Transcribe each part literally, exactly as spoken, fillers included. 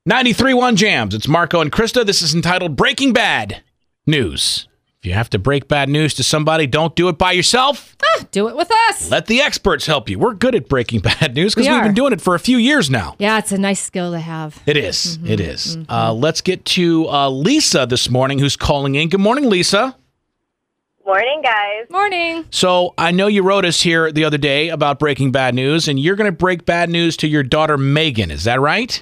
ninety-three point one Jams. It's Marco and Krista. This is entitled Breaking Bad News. If you have to break bad news to somebody, don't do it by yourself. Ah, do it with us. Let the experts help you. We're good at breaking bad news because We we have are. been doing it for a few years now. Yeah, it's a nice skill to have. It is. It is. Uh, let's get to uh, Lisa this morning, who's calling in. Good morning, Lisa. Morning, guys. Morning. So I know you wrote us here the other day about breaking bad news, and you're going to break bad news to your daughter, Megan. Is that right?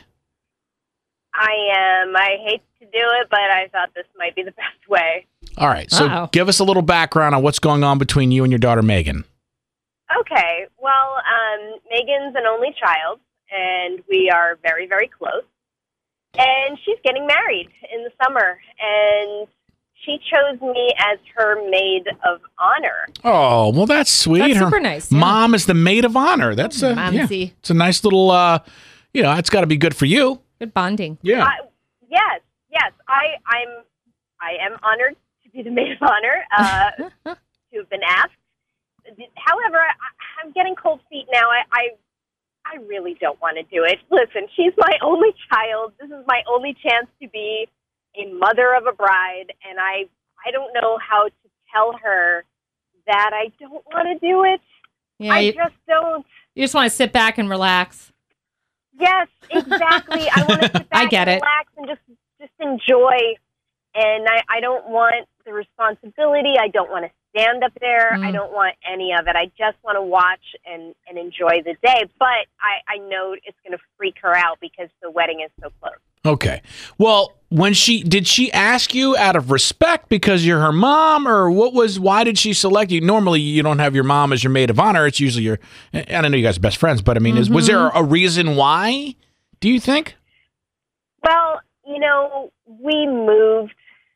I am. I hate to do it, but I thought this might be the best way. All right. So Uh-oh. give us a little background on what's going on between you and your daughter, Megan. Okay. Well, um, Megan's an only child, and we are very, very close. And she's getting married in the summer, and she chose me as her maid of honor. Oh, well, that's sweet. That's Her super nice, yeah. Mom is the maid of honor. That's a, yeah, Momsy. it's a nice little, uh, you know, it's got to be good for you. Good bonding. Yeah. I, yes, yes. I, I'm. I am honored to be the maid of honor. Uh, to have been asked. However, I, I'm getting cold feet now. I, I, I really don't want to do it. Listen, she's my only child. This is my only chance to be a mother of a bride, and I, I don't know how to tell her that I don't want to do it. Yeah, I you, just don't. you just want to sit back and relax. Yes, exactly. I want to sit back I get and it. relax and just, just enjoy. And I, I don't want the responsibility. I don't want to stand up there. Mm. I don't want any of it. I just want to watch and, and enjoy the day. But I, I know it's going to freak her out because the wedding is so close. Okay. Well, when she did she ask you out of respect because you're her mom, or what was why did she select you? Normally, you don't have your mom as your maid of honor. It's usually your. And I know you guys are best friends, but I mean, is, was there a reason why? Do you think? Well, you know, we moved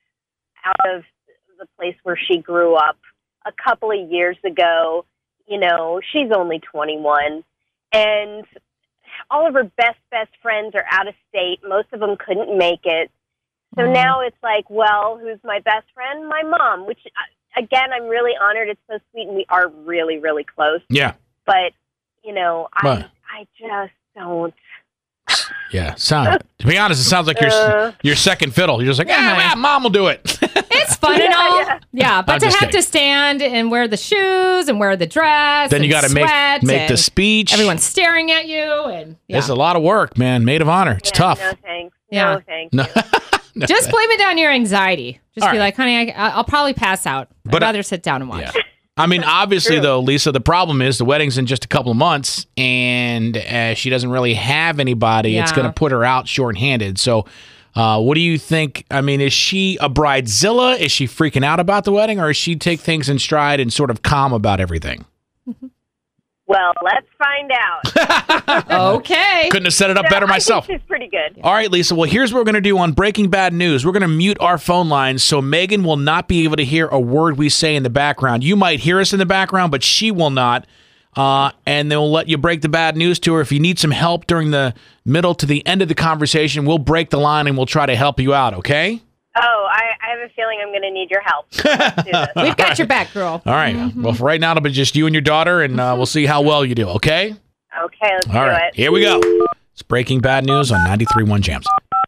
out of the place where she grew up a couple of years ago. You know, she's only twenty-one, and all of her best, best friends are out of state. Most of them couldn't make it. So Mm. now it's like, well, who's my best friend? My mom, which, uh, again, I'm really honored. It's so sweet, and we are really, really close. Yeah. But, you know, I, But- I just don't. Yeah. Sound. To be honest, it sounds like your Uh. your second fiddle. You're just like, Yeah. ah, mom will do it. It's fun and Yeah, all. yeah. Yeah, but I'm to just have kidding. to stand and wear the shoes and wear the dress. Then you got to make make the and speech. everyone's staring at you. And yeah. It's a lot of work, man. Maid of honor. It's Yeah, tough. No, thanks. Yeah. No, thanks. No. No. Just blame it down your anxiety. Just All be right. like, honey, I, I'll probably pass out. I'd But, uh, rather sit down and watch. Yeah. I mean, obviously, True. though, Lisa, the problem is the wedding's in just a couple of months, and uh, she doesn't really have anybody. It's Yeah. going to put her out shorthanded. So, uh, what do you think? I mean, is she a bridezilla? Is she freaking out about the wedding, or does she take things in stride and sort of calm about everything? Well, let's find out. Okay. Couldn't have set it up No, better I think myself. she's pretty good. All right, Lisa. Well, here's what we're going to do on Breaking Bad News. We're going to mute our phone lines so Megan will not be able to hear a word we say in the background. You might hear us in the background, but she will not. Uh, and then we'll let you break the bad news to her. If you need some help during the middle to the end of the conversation, we'll break the line and we'll try to help you out, okay? Oh, I, I have a feeling I'm going to need your help. Let's do this. We've got your back, girl. All right. Well, for right now, it'll be just you and your daughter, and uh, we'll see how well you do, okay? Okay, let's All do right. it. Here we go. It's Breaking Bad News on ninety-three point one Jams.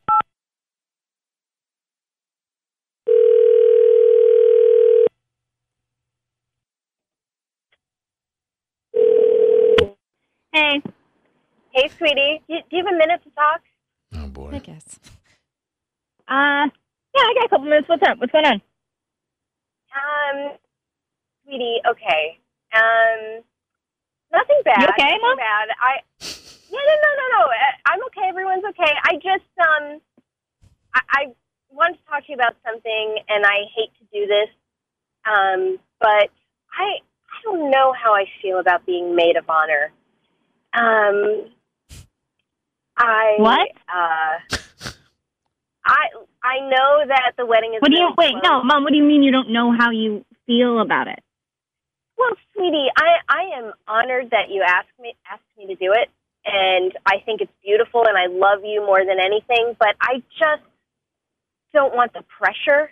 Hey. Hey, sweetie. Do, do you have a minute to talk? Oh, I boy. guess. Uh, yeah, I got a couple minutes. What's up? What's going on? Um, sweetie, okay. Um, nothing bad. You okay, nothing Mom? bad. I, yeah, no, no, no, no. Uh, I'm okay. Everyone's okay. I just, um, I, I wanted to talk to you about something, and I hate to do this, um, but I, I don't know how I feel about being maid of honor. Um, I What? Uh, I I know that the wedding is. What do you really wait? close. No, Mom. What do you mean you don't know how you feel about it? Well, sweetie, I I am honored that you asked me asked me to do it, and I think it's beautiful, and I love you more than anything. But I just don't want the pressure,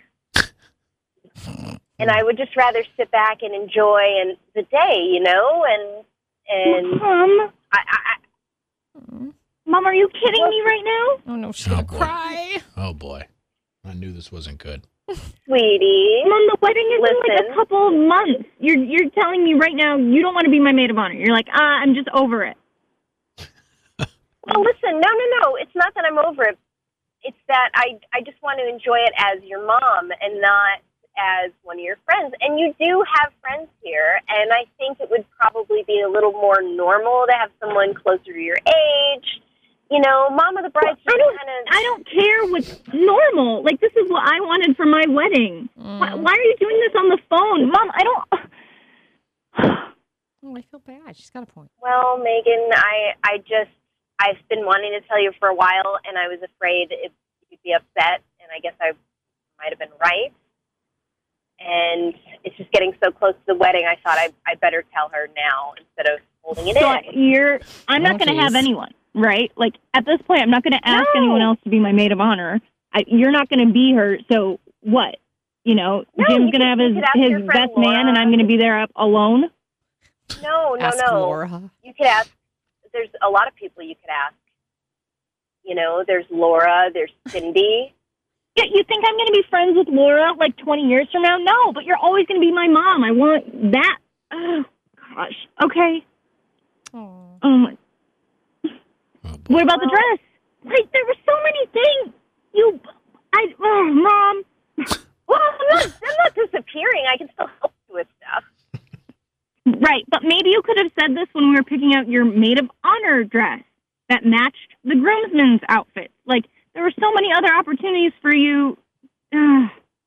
and I would just rather sit back and enjoy and the day, you know, and and Mom, I. I, I Mom, are you kidding me right now? Oh, no, she's Oh, going to boy. cry. Oh boy, I knew this wasn't good. Sweetie. Mom, the wedding is in like Listen. a couple of months. You're you're telling me right now you don't want to be my maid of honor. You're like, ah, I'm just over it. Well, listen, no, no, no. It's not that I'm over it. It's that I, I just want to enjoy it as your mom and not as one of your friends. And you do have friends here, and I think it would probably be a little more normal to have someone closer to your age. You know, mom of the bride. I don't kind of. I don't care what's normal. Like, this is what I wanted for my wedding. Mm. Why, why are you doing this on the phone, Mom? I don't. Oh, I feel bad. She's got a point. Well, Megan, I, I just, I've been wanting to tell you for a while, and I was afraid it, you'd be upset, and I guess I might have been right. And it's just getting so close to the wedding, I thought I, I better tell her now instead of holding it So in. you're. I'm not Oh, going to have geez. anyone, right? Like, at this point, I'm not going to ask No. anyone else to be my maid of honor. I, you're not going to be her. So what? You know, No, Jim's you going to could- have you his could ask his your friend best man, and Laura. I'm going to be there up alone. No, no, Ask no. Laura. You could ask, there's a lot of people you could ask. You know, there's Laura, there's Cindy. Yeah, you think I'm going to be friends with Laura like twenty years from now? No, but you're always going to be my mom. I want that. Oh, gosh. Okay. Oh. Oh, my. Oh, boy. What about the dress? Like, there were so many things. You, I, oh, Mom. Well, I'm not, I'm not disappearing. I can still help you with stuff. Right, but maybe you could have said this when we were picking out your maid of honor dress that matched the groomsmen's outfits. Like, there were so many other opportunities for you. Ugh.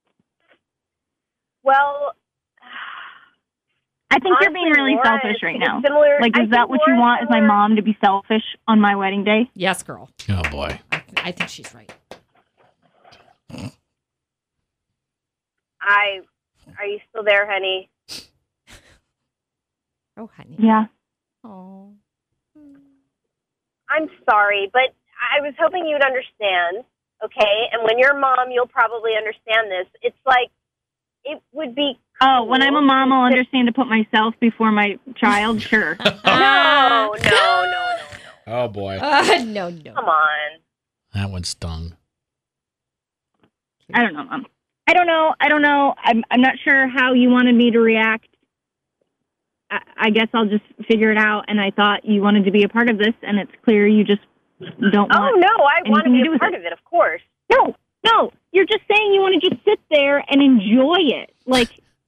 Well, I think you're being honestly, really Laura selfish is- right is now. Similar, Like, I is that think what you Laura's want? Is my similar- mom to be selfish on my wedding day? Yes, girl. Oh boy. I, th- I think she's right. I, are you still there, honey? Oh, honey. Yeah. Oh. I'm sorry, but I was hoping you'd understand, okay? And when you're a mom, you'll probably understand this. It's like, it would be Oh, when I'm a mom, I'll to- understand to put myself before my child. Sure. No, no, no, no, no. Oh boy. Uh, no, no. Come on. That one stung. I don't know, Mom. I don't know. I don't know. I'm I'm not sure how you wanted me to react. I, I guess I'll just figure it out. And I thought you wanted to be a part of this, and it's clear you just don't Oh, want. no, I want to anything to be do a with part it. of it, of course. No, no. You're just saying you want to just sit there and enjoy it. Like,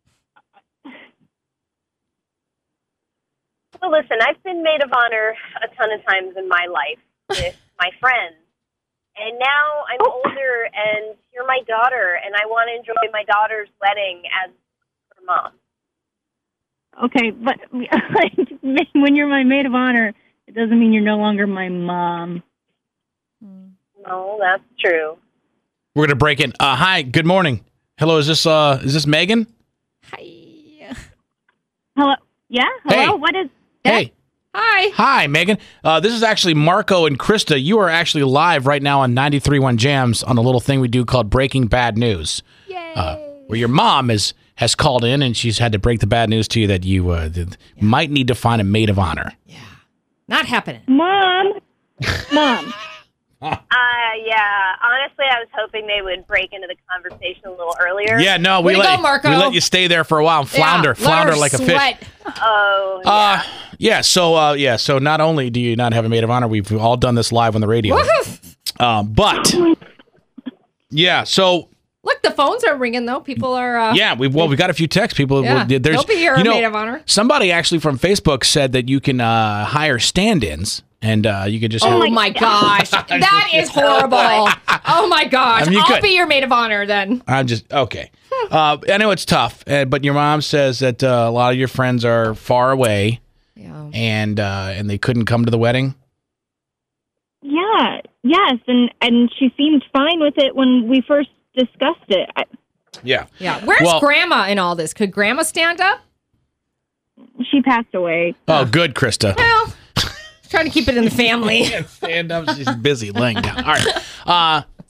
Well, listen, I've been maid of honor a ton of times in my life with my friends. And now I'm Oh. older, and you're my daughter, and I want to enjoy my daughter's wedding as her mom. okay, but like, when you're my maid of honor, it doesn't mean you're no longer my mom. No, that's true. We're gonna break it. Uh, hi. Good morning. Hello. Is this uh is this Megan? Hi. Hello? Yeah? Hello? Hey. What is... Hey. Hi. Hi, Megan. Uh, this is actually Marco and Krista. You are actually live right now on ninety-three point one Jams on a little thing we do called Breaking Bad News, Yay. uh, where your mom is has called in and she's had to break the bad news to you that you uh, th- might need to find a maid of honor. yeah. Not happening. Mom? Mom. Uh, yeah, honestly, I was hoping they would break into the conversation a little earlier. Yeah, no, we Way to let go, Marco. we let you stay there for a while and flounder, Yeah, let flounder her like a fish. sweat. Oh, yeah. Uh, yeah. So, uh, yeah. So, not only do you not have a maid of honor, we've all done this live on the radio. Woohoo. Um, but yeah. So, Look, the phones are ringing, though. People are... Uh, yeah. We well, we got a few texts. People, Yeah, there's they'll be your you know, maid of honor. Somebody actually from Facebook said that you can uh, hire stand-ins, and uh, you could just. Oh, have, my gosh. That is horrible. Oh, my gosh. I mean, you I'll could. be your maid of honor, then. I'm just okay. Uh, I know it's tough, uh, but your mom says that uh, a lot of your friends are far away, Yeah. and uh, and they couldn't come to the wedding. Yeah, yes, and, and she seemed fine with it when we first discussed it. I, Yeah. Yeah. Where's Well- Grandma in all this? Could Grandma stand up? she passed away. Oh, good, Krista. Well, trying to keep it in the family. Stand up. She's busy laying down. All right. Uh,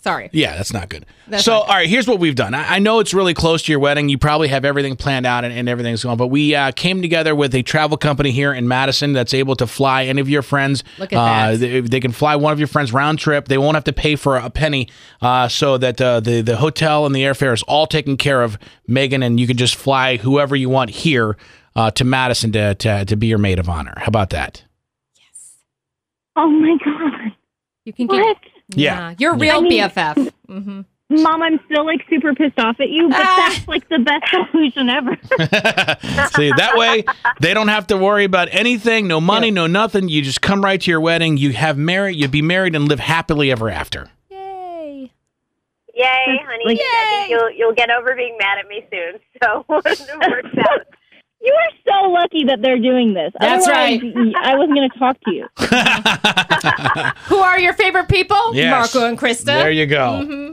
Sorry. Yeah, that's not good. That's so, not all right, here's what we've done. I, I know it's really close to your wedding. You probably have everything planned out and, and everything's going, but we uh, came together with a travel company here in Madison that's able to fly any of your friends. Look at uh, that. They, they can fly one of your friends round trip. They won't have to pay for a penny, uh, so that uh, the, the hotel and the airfare is all taken care of, Megan, and you can just fly whoever you want here uh, to Madison to, to, to be your maid of honor. How about that? Oh my God. You can What? get. Yeah. You're real I mean- B F F. Mm-hmm. Mom, I'm still like super pissed off at you, but Ah. that's like the best solution ever. See, that way they don't have to worry about anything, no money, no nothing. You just come right to your wedding. You have married, you'd be married and live happily ever after. Yay. Yay, honey. Like- I think you'll you'll get over being mad at me soon. So it works out. You are so lucky that they're doing this. That's Otherwise, I wasn't going to talk to you. Who are your favorite people? Yes. Marco and Krista. There you go. Mhm.